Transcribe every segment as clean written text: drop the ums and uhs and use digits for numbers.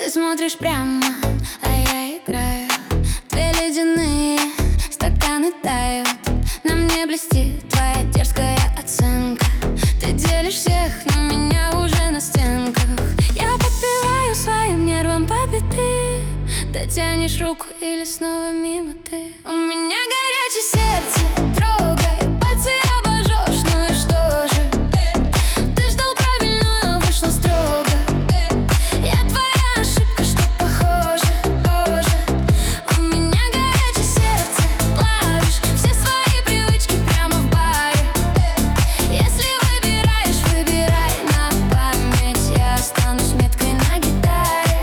Ты смотришь прямо, а я играю. Две ледяные стаканы тают. На мне блестит твоя дерзкая оценка. Ты делишь всех, но меня уже на стенках. Я подпеваю своим нервам по биты. Дотянешь руку или снова мимо ты. У меня горячее сердце, трогай, пальцы обожжешь, ну и что же? Ты ждал правильную, вышло строго. Я твоя ошибка, что похоже, боже. У меня горячее сердце, плавишь все свои привычки прямо в баре. Если выбираешь, выбирай на память. Я останусь меткой на гитаре.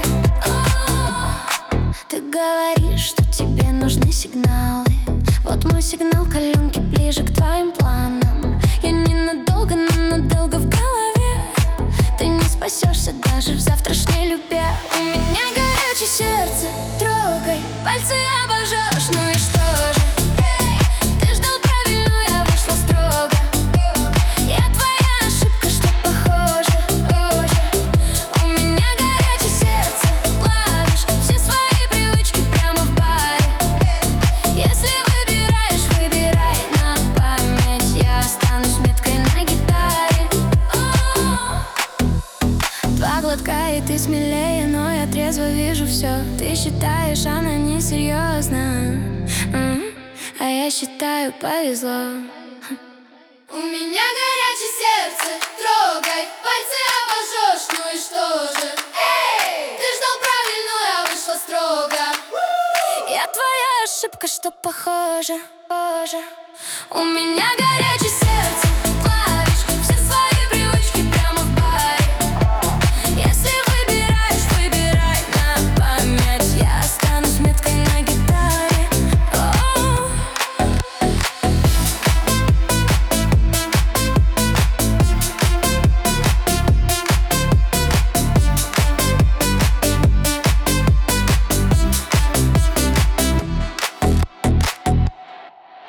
Ты говоришь, что тебе нужны сигналы. Вот мой сигнал, коленки ближе к твоим планам. Я ненадолго, но надолго в голове. Ты не спасешься даже в завтрашней любе. У меня горячее сердце, трогай, пальцы обожжешь, ну и что же? Ты ждал правильную, я вышла строго. Я твоя ошибка, что похоже, боже. У меня горячее сердце, плавишь все свои привычки прямо в баре. Если выбираешь, выбирай на память. Я останусь меткой на гитаре. Два глотка и ты смелее, но я трезво вижу все. Ты считаешь, она несерьезна, а я считаю, повезло. У меня горячее сердце, трогай, пальцы обожжешь, ну и что же? Ты ждал правильную, я вышла строго. Я твоя ошибка, что похоже, боже. У меня горячее сердце.